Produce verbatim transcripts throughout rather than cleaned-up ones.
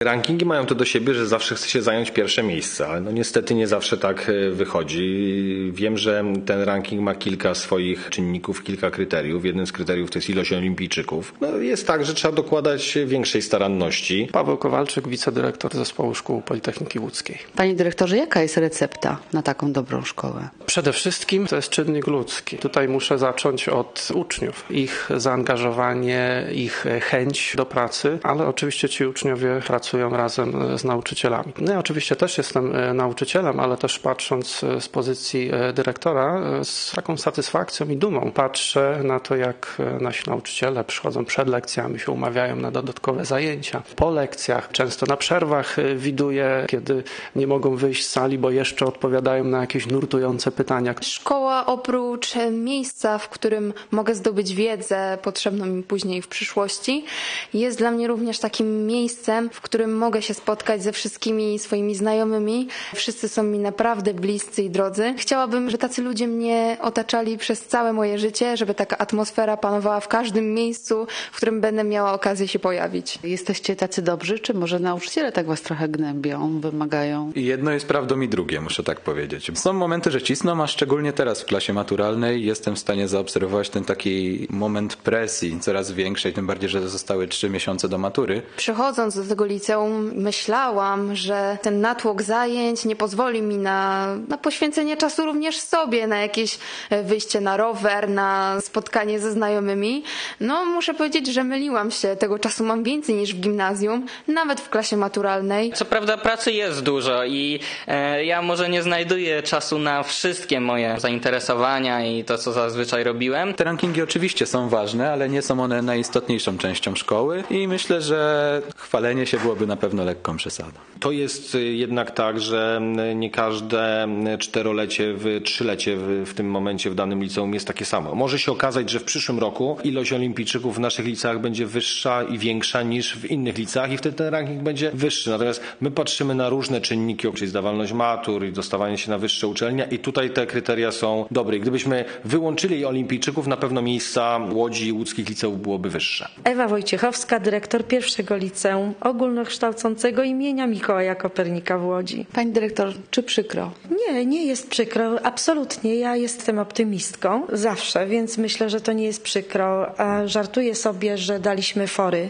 Rankingi mają to do siebie, że zawsze chce się zająć pierwsze miejsce, ale no niestety nie zawsze tak wychodzi. Wiem, że ten ranking ma kilka swoich czynników, kilka kryteriów. Jednym z kryteriów to jest ilość olimpijczyków. No jest tak, że trzeba dokładać większej staranności. Paweł Kowalczyk, wicedyrektor Zespołu Szkół Politechniki Łódzkiej. Panie dyrektorze, jaka jest recepta na taką dobrą szkołę? Przede wszystkim to jest czynnik ludzki. Tutaj muszę zacząć od uczniów. Ich zaangażowanie, ich chęć do pracy, ale oczywiście ci uczniowie pracują razem z nauczycielami. No ja oczywiście też jestem nauczycielem, ale też patrząc z pozycji dyrektora z taką satysfakcją i dumą patrzę na to, jak nasi nauczyciele przychodzą przed lekcjami, się umawiają na dodatkowe zajęcia. Po lekcjach, często na przerwach widuję, kiedy nie mogą wyjść z sali, bo jeszcze odpowiadają na jakieś nurtujące pytania. Szkoła oprócz miejsca, w którym mogę zdobyć wiedzę potrzebną mi później w przyszłości, jest dla mnie również takim miejscem, w którym mogę się spotkać ze wszystkimi swoimi znajomymi. Wszyscy są mi naprawdę bliscy i drodzy. Chciałabym, żeby tacy ludzie mnie otaczali przez całe moje życie, żeby taka atmosfera panowała w każdym miejscu, w którym będę miała okazję się pojawić. Jesteście tacy dobrzy, czy może nauczyciele tak was trochę gnębią, wymagają? I jedno jest prawdą i drugie, muszę tak powiedzieć. Są momenty, że cisną, a szczególnie teraz w klasie maturalnej jestem w stanie zaobserwować ten taki moment presji coraz większej, tym bardziej, że zostały trzy miesiące do matury. Przychodząc do tego liceum myślałam, że ten natłok zajęć nie pozwoli mi na, na poświęcenie czasu również sobie, na jakieś wyjście na rower, na spotkanie ze znajomymi. No muszę powiedzieć, że myliłam się. Tego czasu mam więcej niż w gimnazjum, nawet w klasie maturalnej. Co prawda pracy jest dużo i e, ja może nie znajduję czasu na wszystkie moje zainteresowania i to, co zazwyczaj robiłem. Te rankingi oczywiście są ważne, ale nie są one najistotniejszą częścią szkoły i myślę, że chwalenie się byłoby na pewno lekką przesadą. To jest jednak tak, że nie każde czterolecie, trzylecie w tym momencie w danym liceum jest takie samo. Może się okazać, że w przyszłym roku ilość olimpijczyków w naszych liceach będzie wyższa i większa niż w innych liceach i wtedy ten ranking będzie wyższy. Natomiast my patrzymy na różne czynniki, czyli zdawalność matur i dostawanie się na wyższe uczelnie i tutaj te kryteria są dobre. I gdybyśmy wyłączyli olimpijczyków, na pewno miejsca Łodzi i łódzkich liceów byłoby wyższe. Ewa Wojciechowska, dyrektor pierwszego liceum ogólnokształcącego imienia Mikołaja Kopernika w Łodzi. Pani dyrektor, czy przykro? Nie, nie jest przykro. Absolutnie. Ja jestem optymistką zawsze, więc myślę, że to nie jest przykro. Żartuję sobie, że daliśmy fory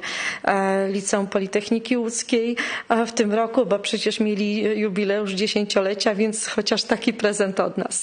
Liceum Politechniki Łódzkiej w tym roku, bo przecież mieli jubileusz dziesięciolecia, więc chociaż taki prezent od nas.